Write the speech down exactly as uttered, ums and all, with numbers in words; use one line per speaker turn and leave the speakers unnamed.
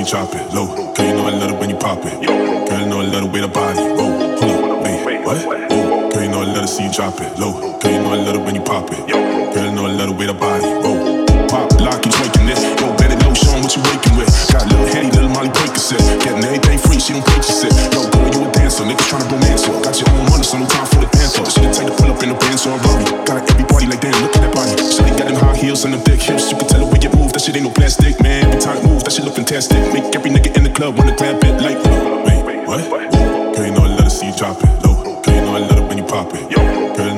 drop it low. Girl, you know I love it when you pop it. Girl, you know I love the way the body roll. Hold up, wait, what? Oh, girl, you know I love to see you drop it low. Girl, you know I love it when you pop it. Girl, you know I love the way the body roll. Pop, lock, you twerking this. Yo, bend it low, show 'em what you waking with. Got a little Henny, little Molly Percocet. Getting everything free, she don't purchase it. Yo, girl, you a dancer, niggas tryna romance her. Got your own money, so no time for the panther. She the type to pull up in the Benz or a Rari. Got every party like damn, look at that body. Shawty got them high heels and them thick hips. You can tell the way you move, that shit ain't no plastic, man. Every time it moves, that shit look fantastic. Make every nigga in the club wanna grab it like, wait, what? Girl, you know I love to see you drop it low. Girl, you know I love it when you pop it. Girl,